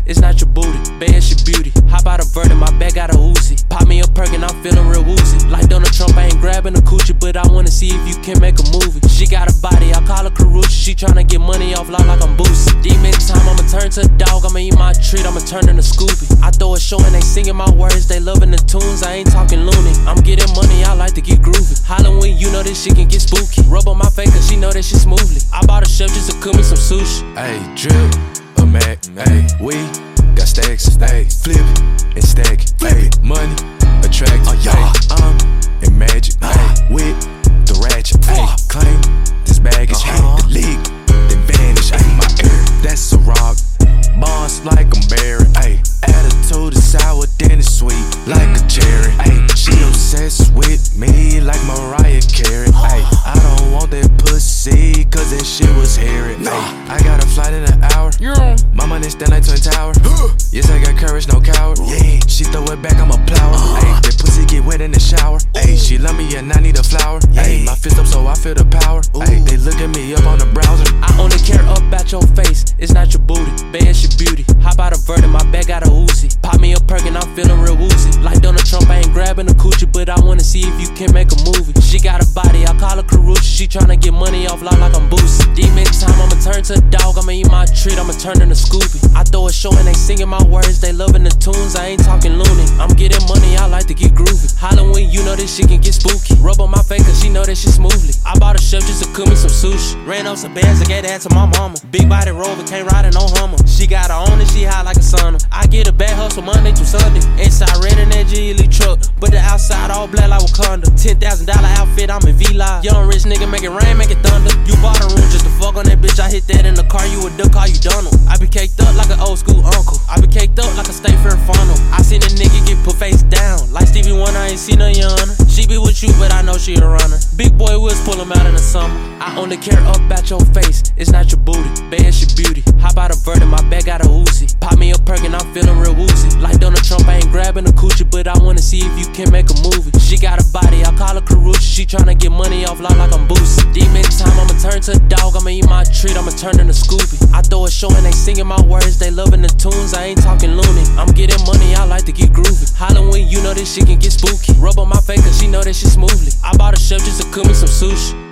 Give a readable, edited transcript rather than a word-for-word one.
it's not your booty. Bad shit beauty. Hop out a vert in my bag, got a Uzi. Pop me a perk and I'm feeling real woozy. Like Donald Trump, I ain't grabbing a coochie, but I wanna see if you can make a movie. She got a body, I call her Karuchi. She tryna get money off like I'm Boosie. Demon time, I'ma turn to a dog, I'ma eat my treat, I'ma turn into Scooby. I throw a show and they singing my words, they loving the tunes, I ain't talking loony. I'm getting money, I like to get groovy. Halloween, you know this shit can get spooky. Rub on my face cause she know that shit smoothly. I bought a chef just to cook me some sushi. Ayy, drip, a Mac, ayy, we got stacks, ayy, flip it and stack it, ayy, money, attract, ayy, I'm in magic, ayy, with the ratchet, ayy, claim this baggage, ayy, the leak, then vanish, ayy, my ear, that's a rock, boss like I'm Barry, ayy, attitude is sour, then it's sweet, like a cherry, ayy, she obsessed with me like Mariah Carey, ayy, I don't want that pussy, cause that shit was hairy, ayy, I got a flight in an hour, my money stand like Twin Tower, yes I got courage, no coward, yeah, she throw it back, I'm a plower, ayy, that pussy get wet in the shower, ayy, she love me and I need a flower, ayy, my fist up so I feel the power, ayy, they look at me up on the browser, I only care about your face, it's not your booty, bad shit beauty, hop out a vert in my bag, got a Uzi, pop me a perk and I'm feeling real woozy, like Donald Trump, I ain't grabbing a coochie, but I wanna see if you can make a movie, she got a body, I call her Karuchi, she tryna get money off like I'm Boosie, demon time, I'ma turn to a dog, I'ma eat my treat, I'ma turn into Scooby, I throw a show and they singing my words, they loving the tunes, I ain't talking loony, I'm getting money, I like to get groovy, Halloween, you know this shit can get spooky, rub on my face cause she know that shit smoothly, I bought a chef just to cook me some sushi, ran up some bands, I gave that to my mama, big body Rover, can't ride in no Hummer, she got her own and she high like a sauna, I get a bad hustle Monday through Sunday, inside renting that Geely truck, but the outside all black like Wakanda, $10,000 outfit, I'm in V-Live, young rich nigga make it rain, make it thunder, you bought a room just to fuck on that bitch, I hit that in the car, you a duck, call you Donald, I be caked up like an old school uncle, I be caked up like a State Fair funnel, I seen a nigga get put face down, like Stevie Wonder, I ain't seen her Yana, she be with you but I know she a runner, big boy wheels pull him out in the summer, I only care about your face, it's not your booty, bad shit beauty, hop out a vert in my bag, got a Uzi, pop me a perk and I'm feeling real woozy, like Donald Trump, I ain't grabbing a coochie, but I wanna see if you can make a movie, she got a body, I call her Karuchi, she tryna get money off like I'm Boosie, demon time, I'ma turn to a dog, I'ma eat my treat, I'ma turn into Scooby, I throw a show and they singing my words, they loving the tunes, I ain't talking loony, I'm getting money, I like to get groovy, Halloween, you know this shit can get spooky, rub on my face cause she know that shit smoothly, I bought a chef just to cook me some sushi.